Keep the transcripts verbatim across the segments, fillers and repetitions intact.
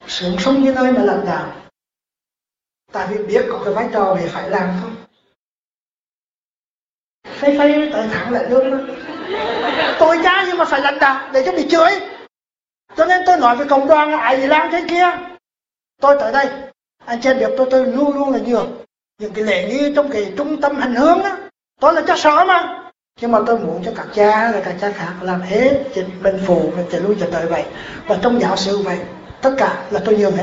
sướng sống như nơi mà lãnh đạo. Tại vì biết có cái vai trò để phải làm thôi. Phây phây tới thẳng lại lương đó. Tôi cha nhưng mà phải lãnh đạo để cho bị chửi. Cho nên tôi nói với cộng đoàn ai gì làm trên kia. Tôi tới đây, anh chị biết tôi tôi luôn luôn là nhường. Những cái lễ nghi trong cái trung tâm hành hương đó, tôi là cha sở mà. Nhưng mà tôi muốn cho các cha và các cha khác làm hết, mình phụ, mình chạy lui chạy tới vậy. Và trong giáo sư vậy, tất cả là tôi nhường hết.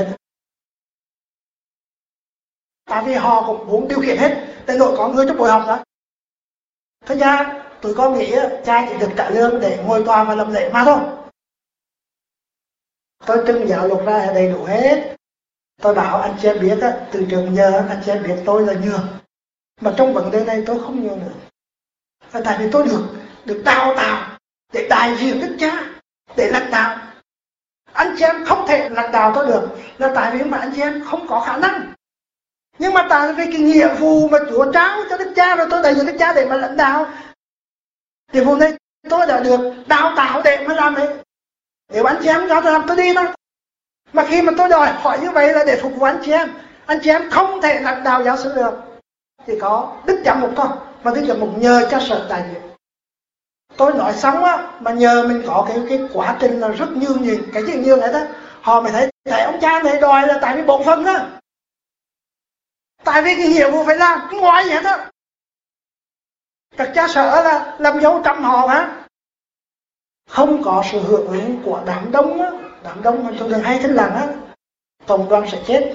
Tại vì họ cũng muốn điều khiển hết, để nội có người trong buổi học đó. Thế ra, tụi con nghĩ cha chỉ được trả lương để ngồi tòa và làm lễ mà thôi. Tôi trưng giáo luật ra đầy đủ hết. Tôi bảo anh chị em biết, từ trường giờ anh chị em biết tôi là nhường. Mà trong vấn đề này tôi không nhường nữa. Và tại vì tôi được được đào tạo để đại diện đức cha, để lãnh đạo. Anh chị em không thể lãnh đạo tôi được là tại vì mà anh chị em không có khả năng. Nhưng mà tại vì cái nghĩa vụ mà Chúa trao cho đức cha rồi tôi đại diện đức cha để mà lãnh đạo. Nghĩa vụ này tôi đã được đào tạo để mà làm đấy. Nếu anh chị em cho tôi làm tôi đi thôi. Mà khi mà tôi đòi hỏi như vậy là để phục vụ anh chị em, anh chị em không thể lãnh đạo giáo sư được. Chỉ có đức giám mục thôi, mà đức giám mục nhờ cha sở đại diện. Tôi nói xong á, mà nhờ mình có cái cái quá trình là rất nhường nhịn, cái gì nhường hết á, họ mới thấy thấy ông cha này đòi là tại vì bổn phận á, tại vì cái nghĩa vụ phải làm, cái ngoài gì hết á. Các cha sở là làm dấu trăm họ mà, không có sự hưởng ứng của đám đông á, đám đông mà tôi thường hay thích làm á, tổng đoàn sẽ chết.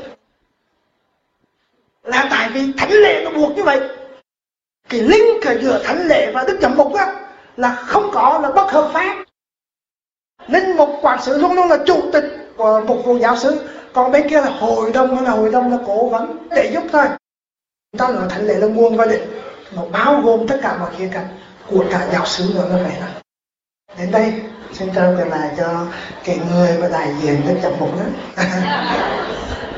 Là tại vì thánh lễ nó buộc như vậy. Cái link ở giữa thánh lễ và đức giám mục á là không có, là bất hợp pháp. Linh mục quản sự luôn luôn là chủ tịch của mục vụ giáo sứ, còn bên kia là hội đồng, là hội đồng là cố vấn để giúp thôi. Ta nói thánh lễ là nguồn và để nó bao gồm tất cả mọi khía cạnh của cả giáo sứ nữa là vậy đó. Đến đây xin trao trở lại cho cái người mà đại diện đức giám mục đó.